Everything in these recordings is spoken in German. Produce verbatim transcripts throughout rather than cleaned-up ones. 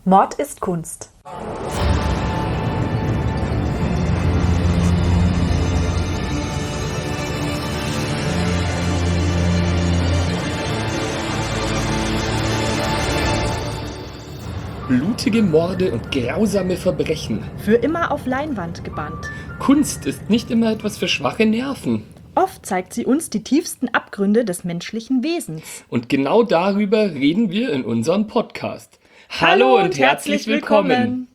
Mord ist Kunst. Blutige Morde und grausame Verbrechen. Für immer auf Leinwand gebannt. Kunst ist nicht immer etwas für schwache Nerven. Oft zeigt sie uns die tiefsten Abgründe des menschlichen Wesens. Und genau darüber reden wir in unserem Podcast. Hallo und herzlich willkommen.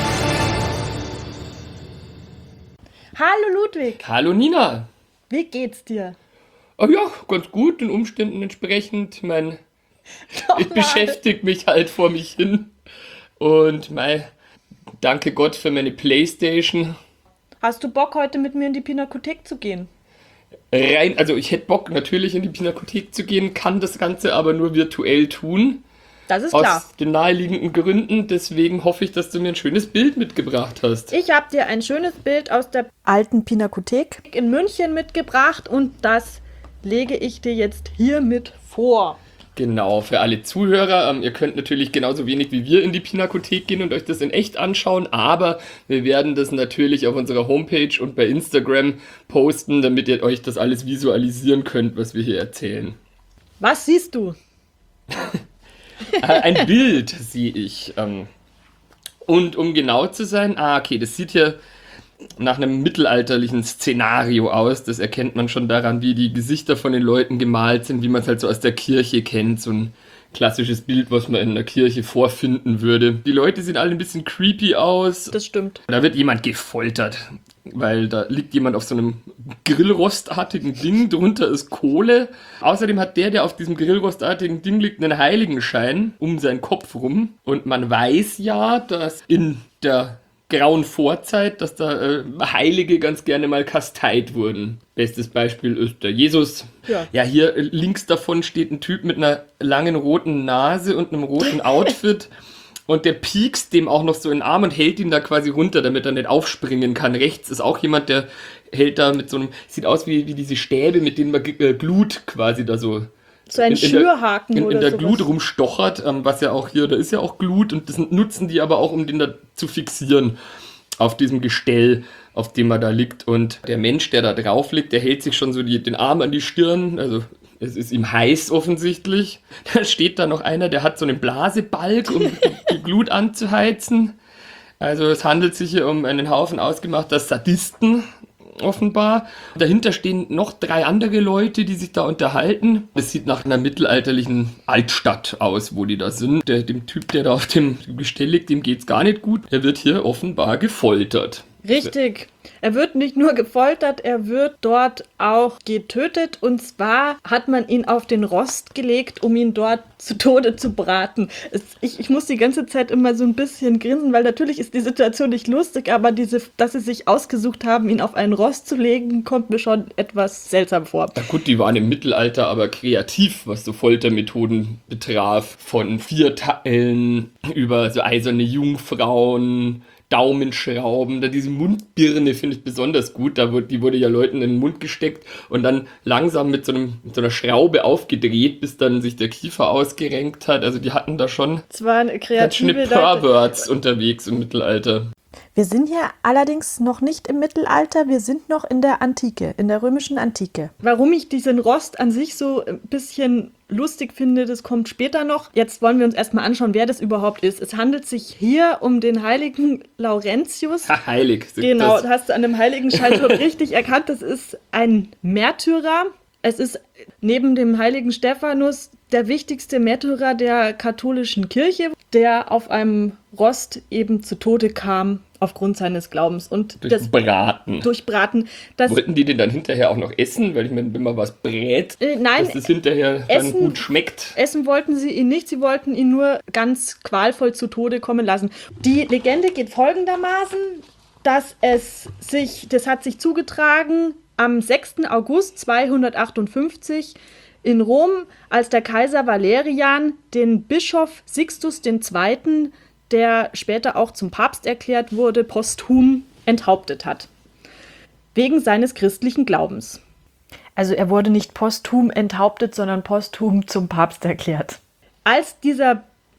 Hallo Ludwig. Hallo Nina. Wie geht's dir? Oh ja, ganz gut, den Umständen entsprechend. Ich mein, ich beschäftige mich halt vor mich hin. Und mein, danke Gott für meine Playstation. Hast du Bock, heute mit mir in die Pinakothek zu gehen? Rein, also ich hätte Bock, natürlich in die Pinakothek zu gehen, kann das Ganze aber nur virtuell tun. Das ist aus klar. Aus den naheliegenden Gründen, deswegen hoffe ich, dass du mir ein schönes Bild mitgebracht hast. Ich habe dir ein schönes Bild aus der alten Pinakothek in München mitgebracht und das lege ich dir jetzt hiermit vor. Genau, für alle Zuhörer, ähm, ihr könnt natürlich genauso wenig wie wir in die Pinakothek gehen und euch das in echt anschauen, aber wir werden das natürlich auf unserer Homepage und bei Instagram posten, damit ihr euch das alles visualisieren könnt, was wir hier erzählen. Was siehst du? Ein Bild sehe ich. Ähm, und um genau zu sein, ah, okay, das sieht hier nach einem mittelalterlichen Szenario aus. Das erkennt man schon daran, wie die Gesichter von den Leuten gemalt sind, wie man es halt so aus der Kirche kennt. So ein klassisches Bild, was man in der Kirche vorfinden würde. Die Leute sehen alle ein bisschen creepy aus. Das stimmt. Da wird jemand gefoltert, weil da liegt jemand auf so einem Grillrostartigen Ding, drunter ist Kohle. Außerdem hat der, der auf diesem Grillrostartigen Ding liegt, einen Heiligenschein um seinen Kopf rum. Und man weiß ja, dass in der grauen Vorzeit, dass da äh, Heilige ganz gerne mal kasteit wurden. Bestes Beispiel ist der Jesus. Ja. Ja, hier äh, links davon steht ein Typ mit einer langen roten Nase und einem roten Outfit. Und der piekst dem auch noch so in den Arm und hält ihn da quasi runter, damit er nicht aufspringen kann. Rechts ist auch jemand, der hält da mit so einem, sieht aus wie, wie diese Stäbe, mit denen man äh, Glut quasi da so... So ein in, in Schürhaken der, in, oder in der sowas. Glut rumstochert, ähm, was ja auch hier, da ist ja auch Glut und das nutzen die aber auch, um den da zu fixieren auf diesem Gestell, auf dem er da liegt. Und der Mensch, der da drauf liegt, der hält sich schon so die, den Arm an die Stirn, also es ist ihm heiß offensichtlich. Da steht da noch einer, der hat so einen Blasebalg, um die, die Glut anzuheizen. Also es handelt sich hier um einen Haufen ausgemachter Sadisten, offenbar. Dahinter stehen noch drei andere Leute, die sich da unterhalten. Es sieht nach einer mittelalterlichen Altstadt aus, wo die da sind. Der, dem Typ, der da auf dem Gestell liegt, dem geht's gar nicht gut. Der wird hier offenbar gefoltert. Richtig. Er wird nicht nur gefoltert, er wird dort auch getötet. Und zwar hat man ihn auf den Rost gelegt, um ihn dort zu Tode zu braten. Es, ich, ich muss die ganze Zeit immer so ein bisschen grinsen, weil natürlich ist die Situation nicht lustig, aber diese, dass sie sich ausgesucht haben, ihn auf einen Rost zu legen, kommt mir schon etwas seltsam vor. Na gut, die waren im Mittelalter aber kreativ, was so Foltermethoden betraf. Von Vierteilen über so eiserne Jungfrauen, Daumenschrauben, da diese Mundbirne finde ich besonders gut, da wurde, die wurde ja Leuten in den Mund gesteckt und dann langsam mit so, einem, mit so einer Schraube aufgedreht, bis dann sich der Kiefer ausgerenkt hat. Also die hatten da schon Es waren ganz schöne kreative Perverts unterwegs im Mittelalter. Wir sind hier allerdings noch nicht im Mittelalter, wir sind noch in der Antike, in der römischen Antike. Warum ich diesen Rost an sich so ein bisschen lustig finde, das kommt später noch. Jetzt wollen wir uns erstmal anschauen, wer das überhaupt ist. Es handelt sich hier um den heiligen Laurentius. Ha, heilig. Genau, Das. das hast du an dem Heiligenschein schon richtig erkannt. Das ist ein Märtyrer. Es ist neben dem heiligen Stephanus der wichtigste Märtyrer der katholischen Kirche, der auf einem Rost eben zu Tode kam aufgrund seines Glaubens. Und Durch das Braten. Durch Braten. Das, Wollten die den dann hinterher auch noch essen? Weil ich meine, wenn man was brät, äh, nein, dass das hinterher essen, dann gut schmeckt. Essen wollten sie ihn nicht, sie wollten ihn nur ganz qualvoll zu Tode kommen lassen. Die Legende geht folgendermaßen, dass es sich, das hat sich zugetragen am sechsten August zweihundertachtundfünfzig in Rom, als der Kaiser Valerian den Bischof Sixtus der Zweite., der später auch zum Papst erklärt wurde, posthum enthauptet hat. Wegen seines christlichen Glaubens. Also er wurde nicht posthum enthauptet, sondern posthum zum Papst erklärt. Als dieser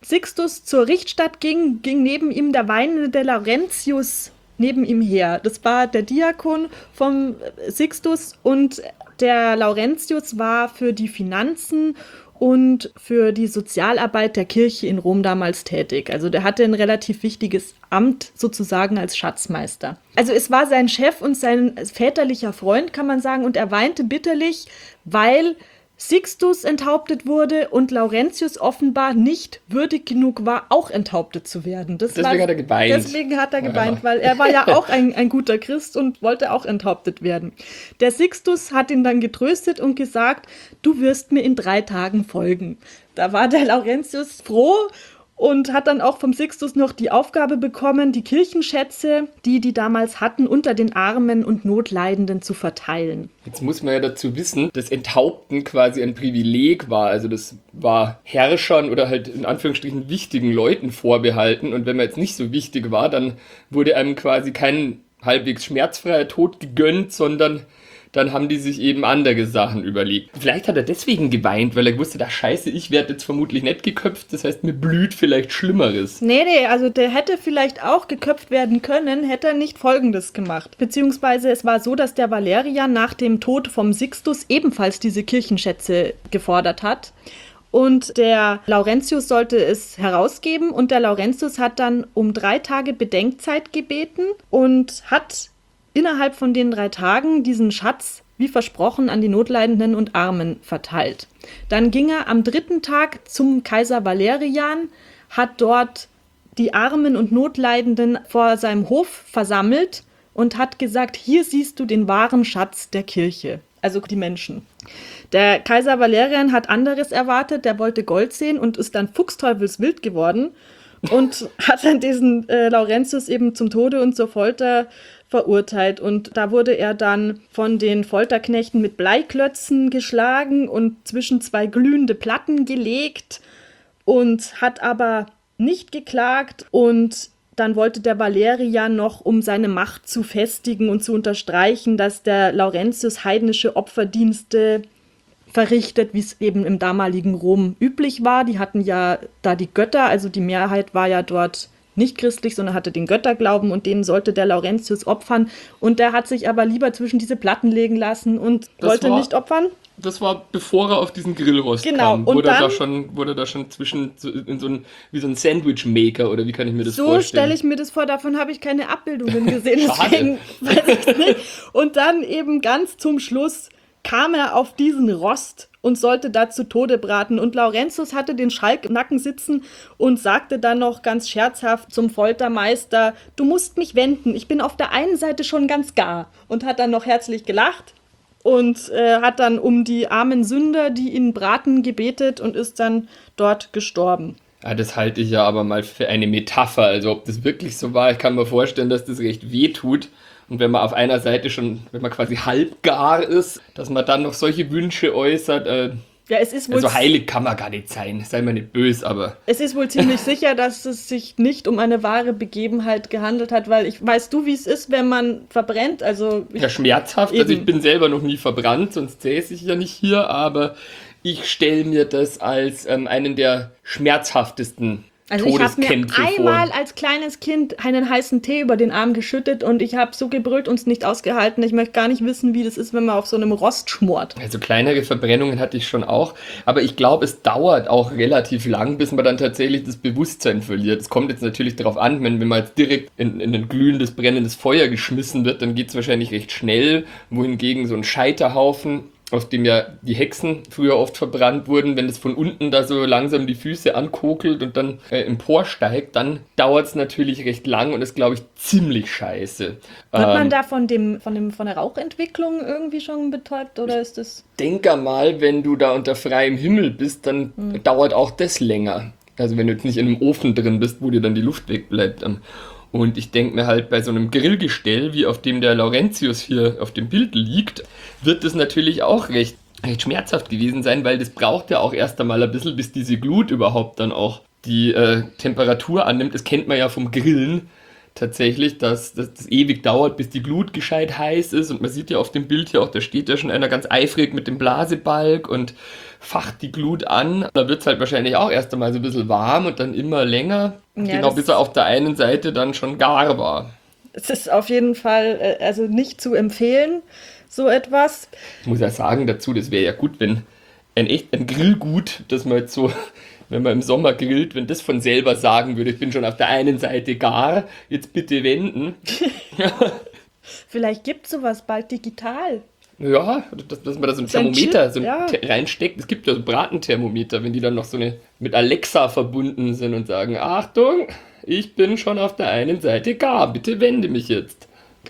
Sixtus zur Richtstatt ging, ging neben ihm der weinende Laurentius neben ihm her. Das war der Diakon vom Sixtus und der Laurentius war für die Finanzen und für die Sozialarbeit der Kirche in Rom damals tätig. Also der hatte ein relativ wichtiges Amt sozusagen als Schatzmeister. Also es war sein Chef und sein väterlicher Freund, kann man sagen, und er weinte bitterlich, weil Sixtus enthauptet wurde und Laurentius offenbar nicht würdig genug war, auch enthauptet zu werden. Das deswegen war, hat er geweint. Deswegen hat er geweint, ja. Weil er war ja auch ein, ein guter Christ und wollte auch enthauptet werden. Der Sixtus hat ihn dann getröstet und gesagt, du wirst mir in drei Tagen folgen. Da war der Laurentius froh und hat dann auch vom Sixtus noch die Aufgabe bekommen, die Kirchenschätze, die die damals hatten, unter den Armen und Notleidenden zu verteilen. Jetzt muss man ja dazu wissen, dass Enthaupten quasi ein Privileg war. Also das war Herrschern oder halt in Anführungsstrichen wichtigen Leuten vorbehalten. Und wenn man jetzt nicht so wichtig war, dann wurde einem quasi kein halbwegs schmerzfreier Tod gegönnt, sondern dann haben die sich eben andere Sachen überlegt. Vielleicht hat er deswegen geweint, weil er wusste, da scheiße, ich werde jetzt vermutlich nicht geköpft, das heißt, mir blüht vielleicht Schlimmeres. Nee, nee, also der hätte vielleicht auch geköpft werden können, hätte er nicht Folgendes gemacht. Beziehungsweise es war so, dass der Valerian nach dem Tod vom Sixtus ebenfalls diese Kirchenschätze gefordert hat. Und der Laurentius sollte es herausgeben und der Laurentius hat dann um drei Tage Bedenkzeit gebeten und hat innerhalb von den drei Tagen diesen Schatz, wie versprochen, an die Notleidenden und Armen verteilt. Dann ging er am dritten Tag zum Kaiser Valerian, hat dort die Armen und Notleidenden vor seinem Hof versammelt und hat gesagt, hier siehst du den wahren Schatz der Kirche, also die Menschen. Der Kaiser Valerian hat anderes erwartet, der wollte Gold sehen und ist dann fuchsteufelswild geworden und hat dann diesen äh, Laurentius eben zum Tode und zur Folter verurteilt. Und da wurde er dann von den Folterknechten mit Bleiklötzen geschlagen und zwischen zwei glühende Platten gelegt und hat aber nicht geklagt. Und dann wollte der Valerian noch, um seine Macht zu festigen und zu unterstreichen, dass der Laurentius heidnische Opferdienste verrichtet, wie es eben im damaligen Rom üblich war. Die hatten ja da die Götter, also die Mehrheit war ja dort nicht christlich, sondern hatte den Götterglauben und denen sollte der Laurentius opfern. Und der hat sich aber lieber zwischen diese Platten legen lassen und das wollte war, nicht opfern. Das war, bevor er auf diesen Grillrost genau. kam. Und wurde, dann, da schon, wurde da schon zwischen, in so ein, wie so ein Sandwich-Maker oder wie kann ich mir das so vorstellen? So stelle ich mir das vor, davon habe ich keine Abbildungen gesehen, deswegen weiß ich es nicht. Und dann eben ganz zum Schluss kam er auf diesen Rost und sollte da zu Tode braten. Und Laurentius hatte den Schalk im Nacken sitzen und sagte dann noch ganz scherzhaft zum Foltermeister, du musst mich wenden, ich bin auf der einen Seite schon ganz gar. Und hat dann noch herzlich gelacht und äh, hat dann um die armen Sünder, die ihn braten, gebetet und ist dann dort gestorben. Ja, das halte ich ja aber mal für eine Metapher. Also ob das wirklich so war, ich kann mir vorstellen, dass das recht weh tut. Und wenn man auf einer Seite schon, wenn man quasi halbgar ist, dass man dann noch solche Wünsche äußert, äh, ja, es ist wohl also heilig kann man gar nicht sein, sei mir nicht böse, aber... Es ist wohl ziemlich sicher, dass es sich nicht um eine wahre Begebenheit gehandelt hat, weil ich, weißt du, wie es ist, wenn man verbrennt? Also ich, ja, schmerzhaft, eben. Also ich bin selber noch nie verbrannt, sonst säße ich ja nicht hier, aber ich stelle mir das als ähm, einen der schmerzhaftesten Also ich habe mir einmal vor. als kleines Kind einen heißen Tee über den Arm geschüttet und ich habe so gebrüllt und es nicht ausgehalten. Ich möchte gar nicht wissen, wie das ist, wenn man auf so einem Rost schmort. Also kleinere Verbrennungen hatte ich schon auch, aber ich glaube, es dauert auch relativ lang, bis man dann tatsächlich das Bewusstsein verliert. Es kommt jetzt natürlich darauf an, wenn, wenn man jetzt direkt in, in ein glühendes, brennendes Feuer geschmissen wird, dann geht es wahrscheinlich recht schnell, wohingegen so ein Scheiterhaufen, auf dem ja die Hexen früher oft verbrannt wurden, wenn es von unten da so langsam die Füße ankokelt und dann äh, emporsteigt, dann dauert es natürlich recht lang und ist, glaube ich, ziemlich scheiße. Wird man ähm, da von dem, von dem, von der Rauchentwicklung irgendwie schon betäubt oder ist das... Denke mal, wenn du da unter freiem Himmel bist, dann hm. dauert auch das länger. Also wenn du jetzt nicht in einem Ofen drin bist, wo dir dann die Luft wegbleibt. Und ich denke mir halt, bei so einem Grillgestell, wie auf dem der Laurentius hier auf dem Bild liegt, wird das natürlich auch recht, recht schmerzhaft gewesen sein, weil das braucht ja auch erst einmal ein bisschen, bis diese Glut überhaupt dann auch die äh, Temperatur annimmt. Das kennt man ja vom Grillen, tatsächlich, dass das ewig dauert, bis die Glut gescheit heiß ist. Und man sieht ja auf dem Bild hier auch, da steht ja schon einer ganz eifrig mit dem Blasebalg und facht die Glut an. Da wird es halt wahrscheinlich auch erst einmal so ein bisschen warm und dann immer länger. Ja, genau, bis er auf der einen Seite dann schon gar war. Es ist auf jeden Fall äh, also nicht zu empfehlen, so etwas. Ich muss ja sagen dazu, das wäre ja gut, wenn ein echt ein Grillgut, das man jetzt so, wenn man im Sommer grillt, wenn das von selber sagen würde, ich bin schon auf der einen Seite gar, jetzt bitte wenden. Vielleicht gibt es sowas bald digital. Ja, dass, dass man da so ein So ein Thermometer Chip, so ja. te- reinsteckt. Es gibt ja so Bratenthermometer, wenn die dann noch so eine mit Alexa verbunden sind und sagen, Achtung, ich bin schon auf der einen Seite gar, bitte wende mich jetzt.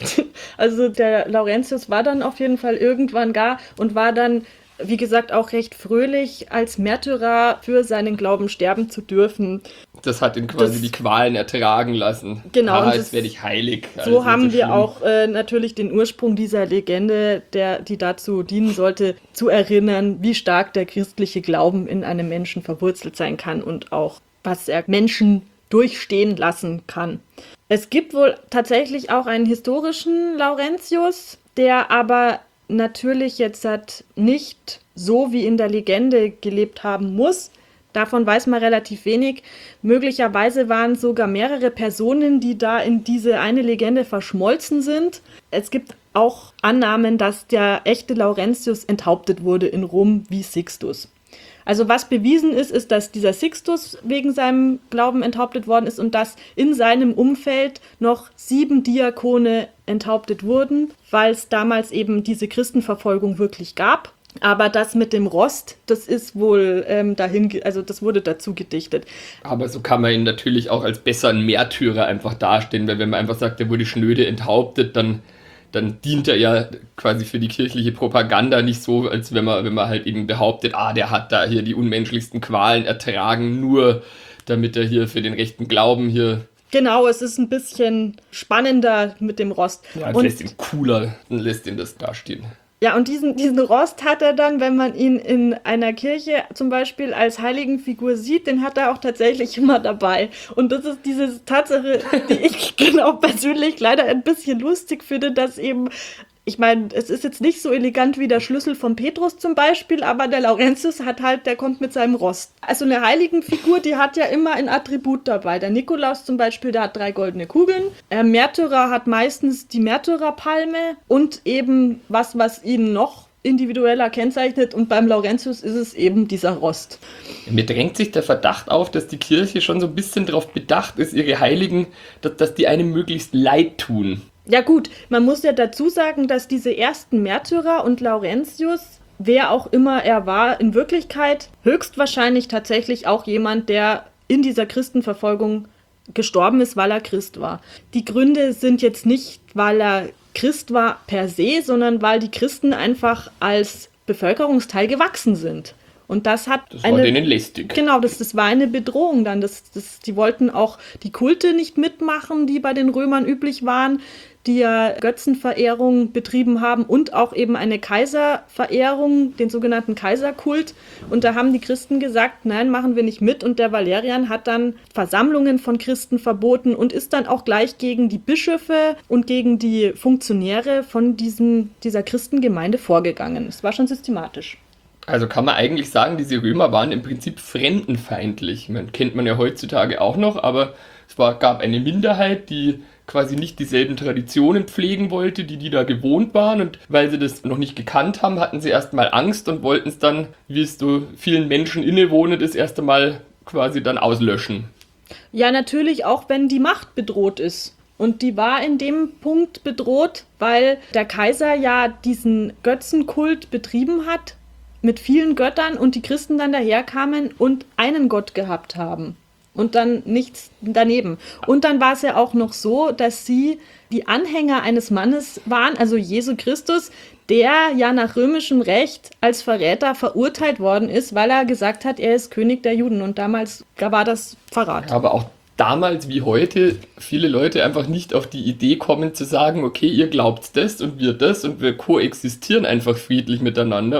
Also der Laurentius war dann auf jeden Fall irgendwann gar und war dann, wie gesagt, auch recht fröhlich, als Märtyrer für seinen Glauben sterben zu dürfen. Das hat ihn quasi Das- die Qualen ertragen lassen. Genau, Ah, und jetzt das- werde ich heilig. Alles So nicht haben wir schlimm. auch äh, natürlich den Ursprung dieser Legende, der, die dazu dienen sollte, zu erinnern, wie stark der christliche Glauben in einem Menschen verwurzelt sein kann und auch, was er Menschen durchstehen lassen kann. Es gibt wohl tatsächlich auch einen historischen Laurentius, der aber natürlich jetzt hat nicht so wie in der Legende gelebt haben muss. Davon weiß man relativ wenig. Möglicherweise waren sogar mehrere Personen, die da in diese eine Legende verschmolzen sind. Es gibt auch Annahmen, dass der echte Laurentius enthauptet wurde in Rom wie Sixtus. Also was bewiesen ist, ist, dass dieser Sixtus wegen seinem Glauben enthauptet worden ist und dass in seinem Umfeld noch sieben Diakone enthauptet wurden, weil es damals eben diese Christenverfolgung wirklich gab. Aber das mit dem Rost, das ist wohl ähm, dahin, ge- also das wurde dazu gedichtet. Aber so kann man ihn natürlich auch als besseren Märtyrer einfach dastehen, weil wenn man einfach sagt, er wurde schnöde enthauptet, dann, dann dient er ja quasi für die kirchliche Propaganda nicht so, als wenn man, wenn man halt eben behauptet, ah, der hat da hier die unmenschlichsten Qualen ertragen, nur damit er hier für den rechten Glauben hier... Genau, es ist ein bisschen spannender mit dem Rost. Ja, das Und lässt ihn cooler, dann lässt ihn das dastehen. Ja, und diesen, diesen Rost hat er dann, wenn man ihn in einer Kirche zum Beispiel als Heiligenfigur sieht, den hat er auch tatsächlich immer dabei. Und das ist diese Tatsache, die ich genau persönlich leider ein bisschen lustig finde, dass eben, ich meine, es ist jetzt nicht so elegant wie der Schlüssel von Petrus zum Beispiel, aber der Laurentius hat halt, der kommt mit seinem Rost. Also eine Heiligenfigur, die hat ja immer ein Attribut dabei. Der Nikolaus zum Beispiel, der hat drei goldene Kugeln. Der Märtyrer hat meistens die Märtyrerpalme und eben was, was ihn noch individueller kennzeichnet. Und beim Laurentius ist es eben dieser Rost. Mir drängt sich der Verdacht auf, dass die Kirche schon so ein bisschen darauf bedacht ist, ihre Heiligen, dass, dass die einem möglichst leid tun. Ja gut, man muss ja dazu sagen, dass diese ersten Märtyrer und Laurentius, wer auch immer er war, in Wirklichkeit höchstwahrscheinlich tatsächlich auch jemand, der in dieser Christenverfolgung gestorben ist, weil er Christ war. Die Gründe sind jetzt nicht, weil er Christ war per se, sondern weil die Christen einfach als Bevölkerungsteil gewachsen sind. Und das hat Das war eine, denen lästig. Genau, das, das war eine Bedrohung dann. Das, das, die wollten auch die Kulte nicht mitmachen, die bei den Römern üblich waren, die ja Götzenverehrung betrieben haben und auch eben eine Kaiserverehrung, den sogenannten Kaiserkult. Und da haben die Christen gesagt, nein, machen wir nicht mit. Und der Valerian hat dann Versammlungen von Christen verboten und ist dann auch gleich gegen die Bischöfe und gegen die Funktionäre von diesem, dieser Christengemeinde vorgegangen. Es war schon systematisch. Also kann man eigentlich sagen, diese Römer waren im Prinzip fremdenfeindlich. Man kennt man ja heutzutage auch noch, aber es war, gab eine Minderheit, die quasi nicht dieselben Traditionen pflegen wollte, die die da gewohnt waren. Und weil sie das noch nicht gekannt haben, hatten sie erstmal Angst und wollten es dann, wie es so vielen Menschen innewohnt ist, erst einmal quasi dann auslöschen. Ja, natürlich auch, wenn die Macht bedroht ist. Und die war in dem Punkt bedroht, weil der Kaiser ja diesen Götzenkult betrieben hat mit vielen Göttern und die Christen dann daherkamen und einen Gott gehabt haben. Und dann nichts daneben. Und dann war es ja auch noch so, dass sie die Anhänger eines Mannes waren, also Jesu Christus, der ja nach römischem Recht als Verräter verurteilt worden ist, weil er gesagt hat, er ist König der Juden. Und damals war das Verrat. Aber auch damals wie heute viele Leute einfach nicht auf die Idee kommen zu sagen, okay, ihr glaubt das und wir das und wir koexistieren einfach friedlich miteinander und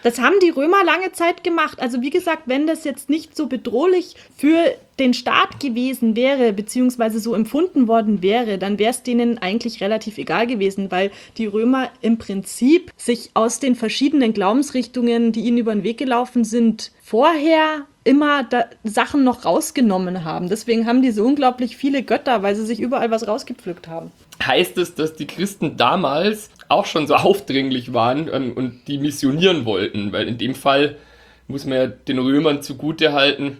Das haben die Römer lange Zeit gemacht. Also wie gesagt, wenn das jetzt nicht so bedrohlich für den Staat gewesen wäre, beziehungsweise so empfunden worden wäre, dann wäre es denen eigentlich relativ egal gewesen, weil die Römer im Prinzip sich aus den verschiedenen Glaubensrichtungen, die ihnen über den Weg gelaufen sind, vorher immer da Sachen noch rausgenommen haben. Deswegen haben die so unglaublich viele Götter, weil sie sich überall was rausgepflückt haben. Heißt es, dass die Christen damals auch schon so aufdringlich waren ähm, und die missionieren wollten? Weil in dem Fall muss man ja den Römern zugutehalten,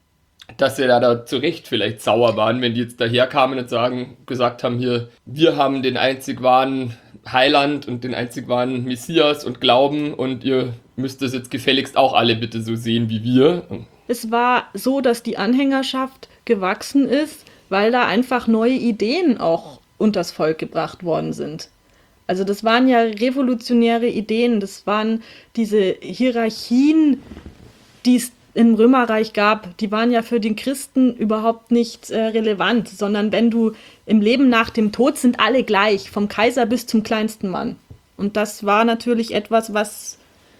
dass sie da, da zu Recht vielleicht sauer waren, wenn die jetzt daherkamen und sagen, gesagt haben, hier, wir haben den einzig wahren Heiland und den einzig wahren Messias und glauben und ihr müsst das jetzt gefälligst auch alle bitte so sehen wie wir. Es war so, dass die Anhängerschaft gewachsen ist, weil da einfach neue Ideen auch unters Volk gebracht worden sind. Also das waren ja revolutionäre Ideen, das waren diese Hierarchien, die es im Römerreich gab, die waren ja für den Christen überhaupt nicht äh, relevant, sondern wenn du im Leben nach dem Tod sind alle gleich, vom Kaiser bis zum kleinsten Mann. Und das war natürlich etwas, was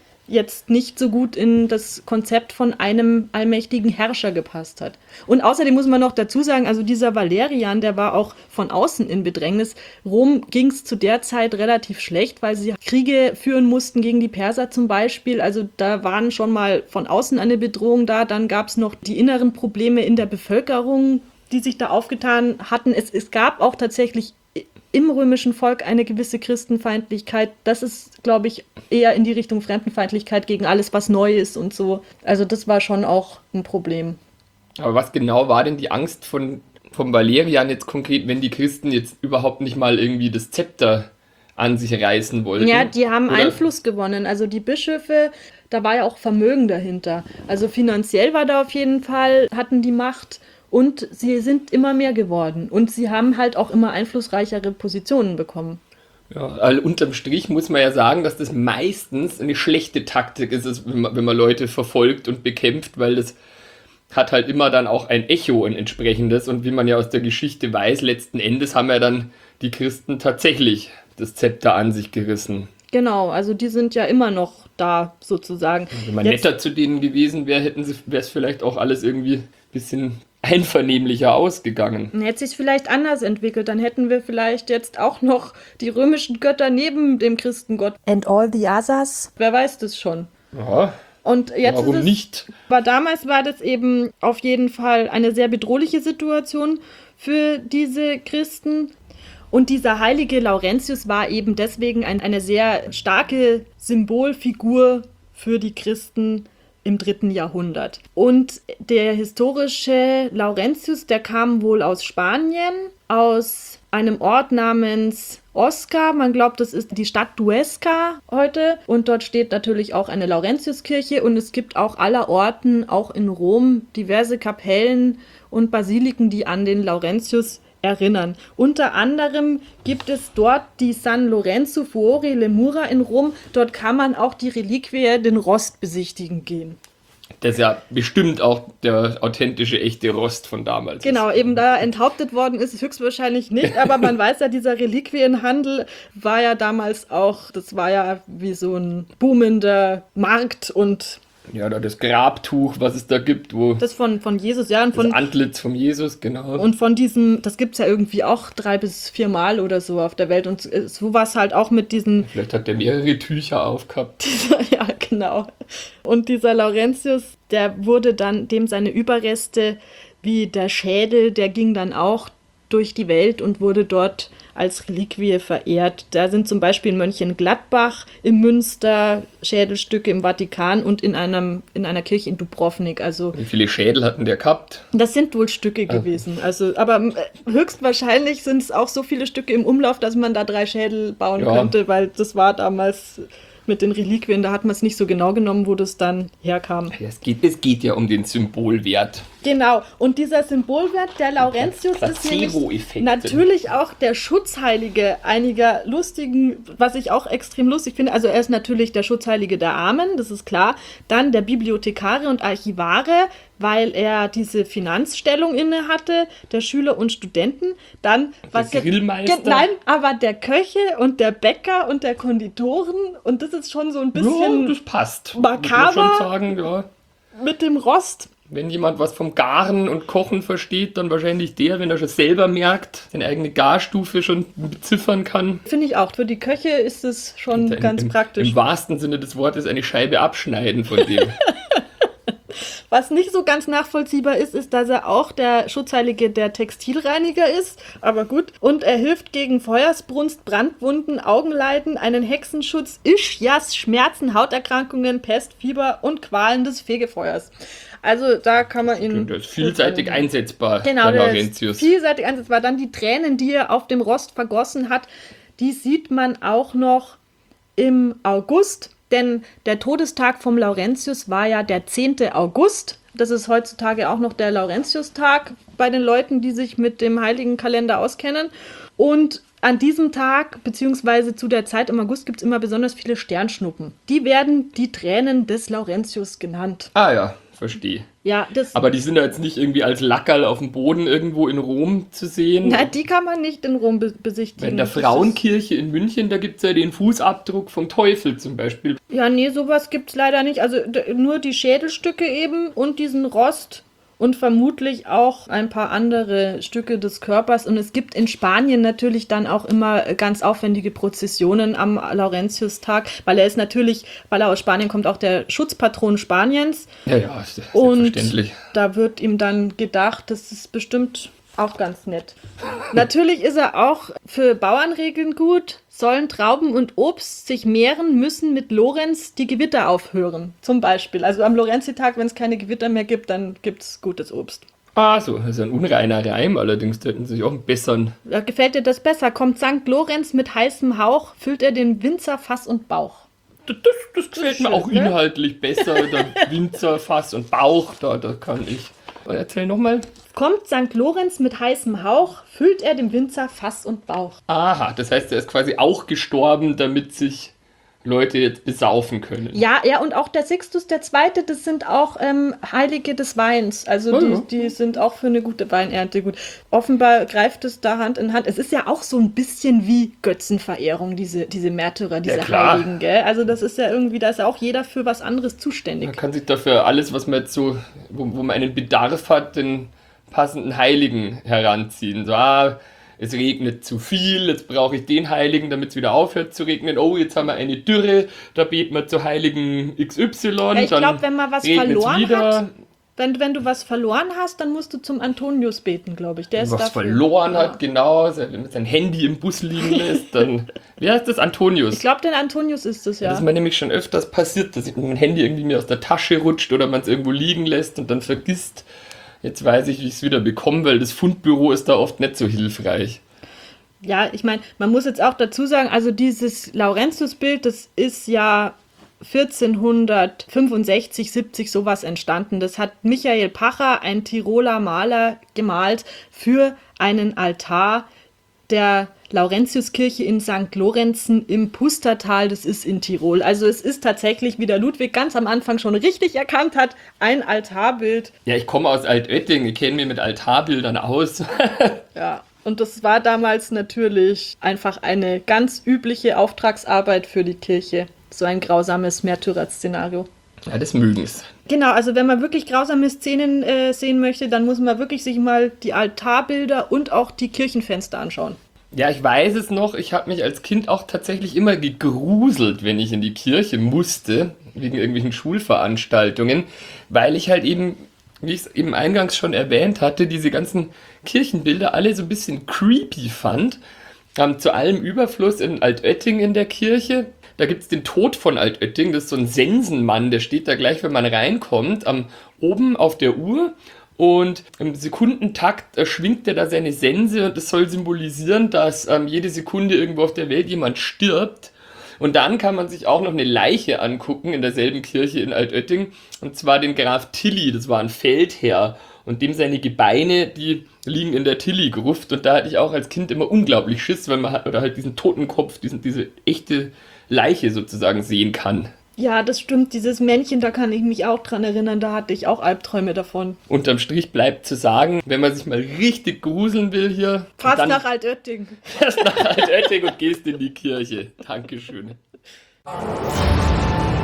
jetzt nicht so gut in das Konzept von einem allmächtigen Herrscher gepasst hat. Und außerdem muss man noch dazu sagen, also dieser Valerian, der war auch von außen in Bedrängnis. Rom ging es zu der Zeit relativ schlecht, weil sie Kriege führen mussten gegen die Perser zum Beispiel. Also da waren schon mal von außen eine Bedrohung da. Dann gab es noch die inneren Probleme in der Bevölkerung, die sich da aufgetan hatten. Es, es gab auch tatsächlich im römischen Volk eine gewisse Christenfeindlichkeit. Das ist, glaube ich, eher in die Richtung Fremdenfeindlichkeit gegen alles, was neu ist und so. Also das war schon auch ein Problem. Aber was genau war denn die Angst von, vom Valerian jetzt konkret, wenn die Christen jetzt überhaupt nicht mal irgendwie das Zepter an sich reißen wollten? Ja, die haben Oder? Einfluss gewonnen. Also die Bischöfe, da war ja auch Vermögen dahinter. Also finanziell war da auf jeden Fall, hatten die Macht. Und sie sind immer mehr geworden. Und sie haben halt auch immer einflussreichere Positionen bekommen. Ja, also unterm Strich muss man ja sagen, dass das meistens eine schlechte Taktik ist, wenn man, wenn man Leute verfolgt und bekämpft, weil das hat halt immer dann auch ein Echo, ein entsprechendes. Und wie man ja aus der Geschichte weiß, letzten Endes haben ja dann die Christen tatsächlich das Zepter an sich gerissen. Genau, also die sind ja immer noch da sozusagen. Wenn man Jetzt, netter zu denen gewesen wäre, hätten sie, wäre es vielleicht auch alles irgendwie ein bisschen einvernehmlicher ausgegangen. hätte sich vielleicht anders entwickelt, dann hätten wir vielleicht jetzt auch noch die römischen Götter neben dem Christengott. And all the others? Wer weiß das schon. Ja, Und jetzt warum ist es, nicht? Aber damals war das eben auf jeden Fall eine sehr bedrohliche Situation für diese Christen. Und dieser heilige Laurentius war eben deswegen ein, eine sehr starke Symbolfigur für die Christen im dritten Jahrhundert. Und der historische Laurentius, der kam wohl aus Spanien, aus einem Ort namens Osca. Man glaubt, das ist die Stadt Duesca heute. Und dort steht natürlich auch eine Laurentiuskirche. Und es gibt auch allerorten, auch in Rom, diverse Kapellen und Basiliken, die an den Laurentius erinnern. Unter anderem gibt es dort die San Lorenzo Fuori le Mura in Rom. Dort kann man auch die Reliquie, den Rost, besichtigen gehen. Das ist ja bestimmt auch der authentische, echte Rost von damals. Genau, eben da enthauptet worden ist es höchstwahrscheinlich nicht, aber man weiß ja, dieser Reliquienhandel war ja damals auch, das war ja wie so ein boomender Markt und Ja, da das Grabtuch, was es da gibt, wo das von, von Jesus, ja, und das von, Antlitz vom Jesus, genau. und von diesem, das gibt es ja irgendwie auch drei bis vier Mal oder so auf der Welt und so war es halt auch mit diesen, Vielleicht hat der mehrere Tücher aufgehabt. ja, genau. Und dieser Laurentius, der wurde dann, dem seine Überreste, wie der Schädel, der ging dann auch durch die Welt und wurde dort als Reliquie verehrt. Da sind zum Beispiel in Mönchengladbach, im Münster Schädelstücke im Vatikan und in, einem, in einer Kirche in Dubrovnik. Also Wie viele Schädel hatten der gehabt? das sind wohl Stücke gewesen. Also, aber äh, höchstwahrscheinlich sind es auch so viele Stücke im Umlauf, dass man da drei Schädel bauen Ja. könnte, weil das war damals mit den Reliquien, da hat man es nicht so genau genommen, wo das dann herkam. Es geht, es geht ja um den Symbolwert. Genau, und dieser Symbolwert, der Laurentius, ist nämlich Placebo-Effekte. natürlich auch der Schutzheilige einiger lustigen, was ich auch extrem lustig finde. Also er ist natürlich der Schutzheilige der Armen, das ist klar. Dann der Bibliothekare und Archivare weil er diese Finanzstellung inne hatte, der Schüler und Studenten. Dann was der Grillmeister. Ge- Nein, aber der Köche und der Bäcker und der Konditoren. Und das ist schon so ein bisschen Ja, das passt. makaber. Ich würde schon sagen, ja. Mit dem Rost. Wenn jemand was vom Garen und Kochen versteht, dann wahrscheinlich der, wenn er schon selber merkt, seine eigene Garstufe schon beziffern kann. Finde ich auch. Für die Köche ist es schon Und ganz im, praktisch. Im wahrsten Sinne des Wortes eine Scheibe abschneiden von dem. Was nicht so ganz nachvollziehbar ist, ist, dass er auch der Schutzheilige der Textilreiniger ist. Aber gut. Und er hilft gegen Feuersbrunst, Brandwunden, Augenleiden, einen Hexenschutz, Ischias, Schmerzen, Hauterkrankungen, Pest, Fieber und Qualen des Fegefeuers. Also da kann man ihn... Der ist vielseitig einsetzbar, Genau, der der Laurentius. ist vielseitig einsetzbar. Dann die Tränen, die er auf dem Rost vergossen hat, die sieht man auch noch im August. Denn der Todestag vom Laurentius war ja der zehnte August. Das ist heutzutage auch noch der Laurentiustag bei den Leuten, die sich mit dem heiligen Kalender auskennen. Und an diesem Tag, beziehungsweise zu der Zeit im August, gibt es immer besonders viele Sternschnuppen. Die werden die Tränen des Laurentius genannt. Ah ja, verstehe. Ja, das... Aber die sind ja jetzt nicht irgendwie als Lackerl auf dem Boden irgendwo in Rom zu sehen. Na, die kann man nicht in Rom be- besichtigen. In der Das ist- Frauenkirche in München, da gibt es ja den Fußabdruck vom Teufel zum Beispiel. Ja, nee, sowas gibt's leider nicht. Also d- nur die Schädelstücke eben und diesen Rost und vermutlich auch ein paar andere Stücke des Körpers. Und es gibt in Spanien natürlich dann auch immer ganz aufwendige Prozessionen am Laurentiustag, weil er ist natürlich, weil er aus Spanien kommt, auch der Schutzpatron Spaniens. Ja, ja, ist Und selbstverständlich. da wird ihm dann gedacht, das ist bestimmt auch ganz nett. Natürlich ist er auch für Bauernregeln gut. Sollen Trauben und Obst sich mehren, müssen mit Lorenz die Gewitter aufhören. Zum Beispiel. Also am Lorenzitag, wenn es keine Gewitter mehr gibt, dann gibt es gutes Obst. Ah, so, das ist ein unreiner Reim, allerdings da hätten sie sich auch einen besseren. Da gefällt dir das besser. Kommt Sankt Lorenz mit heißem Hauch, füllt er den Winzer Fass und Bauch. Das, das, das gefällt ist mir schön, auch ne? inhaltlich besser. Der Winzer, Fass und Bauch, da, da kann ich. Erzähl nochmal. Kommt Sankt Lorenz mit heißem Hauch, füllt er dem Winzer Fass und Bauch. Aha, das heißt, er ist quasi auch gestorben, damit sich Leute jetzt besaufen können. Ja, ja, und auch der Sixtus der Zweite, das sind auch ähm, Heilige des Weins. Also Oh, die, ja. die sind auch für eine gute Weinernte gut. Offenbar greift es da Hand in Hand. Es ist ja auch so ein bisschen wie Götzenverehrung, diese, diese Märtyrer, diese klar. Heiligen, gell? Also das ist ja irgendwie, da ist ja auch jeder für was anderes zuständig. Man kann sich dafür alles, was man jetzt so, wo, wo man einen Bedarf hat, den passenden Heiligen heranziehen. So, ah, es regnet zu viel, jetzt brauche ich den Heiligen, damit es wieder aufhört zu regnen. Oh, jetzt haben wir eine Dürre, da beten wir zu Heiligen X Y. Ja, ich dann glaube, wenn man was regnet's verloren wieder. hat, wenn, wenn du was verloren hast, dann musst du zum Antonius beten, glaube ich. Der ist was dafür. verloren Ja. hat, genau, wenn man sein Handy im Bus liegen lässt, dann, wie heißt das, Antonius? Ich glaube, den Antonius ist es, ja. Das ist mir nämlich schon öfters passiert, dass mein Handy irgendwie mir aus der Tasche rutscht oder man es irgendwo liegen lässt und dann vergisst. Jetzt weiß ich, wie ich es wieder bekomme, weil das Fundbüro ist da oft nicht so hilfreich. Ja, ich meine, man muss jetzt auch dazu sagen, also dieses Laurentius-Bild, das ist ja vierzehnhundertfünfundsechzig, siebzig sowas entstanden. Das hat Michael Pacher, ein Tiroler Maler, gemalt für einen Altar der Laurentiuskirche in Sankt Lorenzen im Pustertal, das ist in Tirol. Also es ist tatsächlich, wie der Ludwig ganz am Anfang schon richtig erkannt hat, ein Altarbild. Ja, ich komme aus Altötting, ich kenne mich mit Altarbildern aus. Ja, und das war damals natürlich einfach eine ganz übliche Auftragsarbeit für die Kirche. So ein grausames Märtyrer-Szenario. Ja, das mögen's. Genau, also wenn man wirklich grausame Szenen äh, sehen möchte, dann muss man wirklich sich mal die Altarbilder und auch die Kirchenfenster anschauen. Ja, ich weiß es noch, ich habe mich als Kind auch tatsächlich immer gegruselt, wenn ich in die Kirche musste, wegen irgendwelchen Schulveranstaltungen, weil ich halt eben, wie ich es eben eingangs schon erwähnt hatte, diese ganzen Kirchenbilder alle so ein bisschen creepy fand. Ähm, zu allem Überfluss in Altötting in der Kirche. Da gibt es den Tod von Altötting, das ist so ein Sensenmann, der steht da gleich, wenn man reinkommt, ähm, oben auf der Uhr. Und im Sekundentakt äh, schwingt er da seine Sense und das soll symbolisieren, dass ähm, jede Sekunde irgendwo auf der Welt jemand stirbt. Und dann kann man sich auch noch eine Leiche angucken in derselben Kirche in Altötting. Und zwar den Graf Tilly, das war ein Feldherr. Und dem seine Gebeine, die liegen in der Tilly-Gruft. Und da hatte ich auch als Kind immer unglaublich Schiss, wenn man halt, oder halt diesen Totenkopf, diesen, diese echte Leiche sozusagen sehen kann. Ja, das stimmt. Dieses Männchen, da kann ich mich auch dran erinnern, da hatte ich auch Albträume davon. Unterm Strich bleibt zu sagen, wenn man sich mal richtig gruseln will hier, Fast dann nach Altötting. fährst nach Altötting und gehst in die Kirche. Dankeschön.